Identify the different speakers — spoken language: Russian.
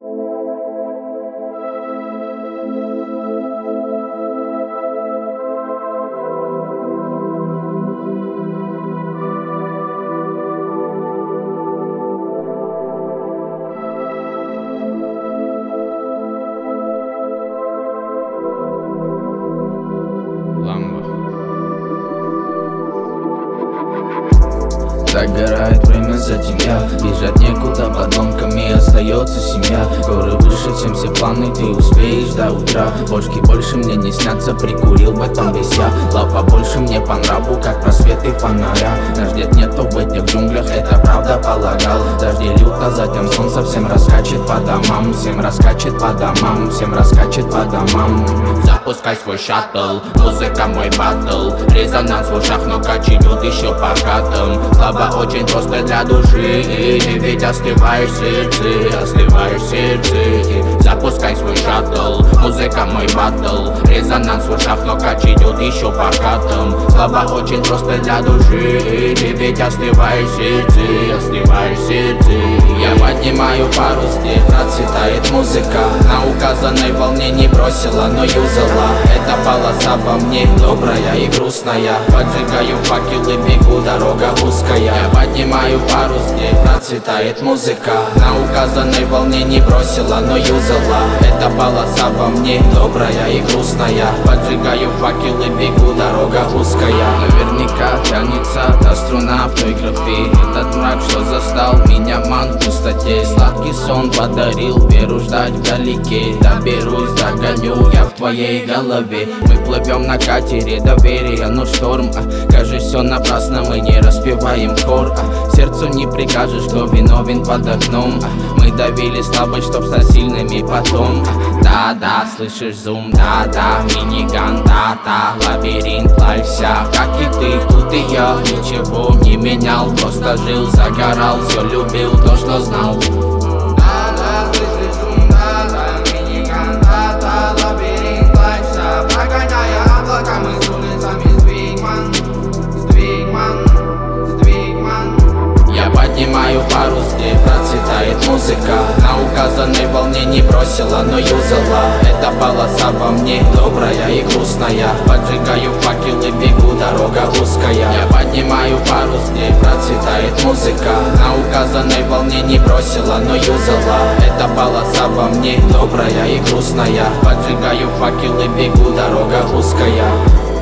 Speaker 1: Загорает время за тебя, бежать некуда, подонками остается семья. Горы выше, чем все планы, ты успеешь до утра. Бочки больше мне не снятся, прикурил в этом весь я. Лава больше мне по нраву, как просветы фонаря. Нас нету в этих джунглях, это правда полагал. Дожди люто, затем солнце всем раскачет по домам. Всем раскачет по домам, всем раскачет по домам. Запускай свой шаттл, музыка мой баттл. Резонанс в ушах, но качают еще по хатам. Слабо очень просто для души, ты ведь остываешь в сердце, остываешь в сердце. Запускай свой шаттл, музыка мой баттл. Резонанс в ушах, но качают еще по хатам. Слабо очень просто для души, ты ведь остываешь в сердце, остываешь в сердце. Я поднимаю парус, где процветает музыка. На указанной волне не бросила, но юзала. Эта полоса во мне добрая и грустная. Поджигаю факелы, бегу, дорога узкая. Я поднимаю парус, где процветает музыка. На указанной волне не бросила, но юзала. Эта полоса во мне добрая и грустная. Поджигаю факелы, бегу, дорога узкая. Наверняка тянется та струна в той графе. Этот мрак, что застал меня ман в пустоте. Сладкий сон подарил веру ждать вдалеке. Доберусь, догоню я в твоей голове. Мы плывем на катере доверия, но шторм. Кажется, все напрасно, мы не распеваем хор. Сердцу не прикажешь, кто виновен под окном. Мы давили слабость, чтоб стать сильными потом. Да-да, слышишь зум, да-да, миниган, да-да. Лабиринт, лайф вся, как и ты, тут и я. Ничего не менял, просто жил, загорал. Все любил то, что знал. Да-да, слышишь зум, да-да, миниган, да-да. Лабиринт, лайф вся, прогоняя облака, мы с улицами сдвигман, сдвигман, сдвигман. Я поднимаю парус, где процветает музыка. На указанной волне не бросила, но юзала. Эта полоса во мне добрая и грустная. Поджигаю факелы, бегу, дорога узкая. Я поднимаю парус, где процветает музыка. На указанной волне не бросила, но юзала. Эта полоса во мне добрая и грустная. Поджигаю факелы, бегу, дорога узкая.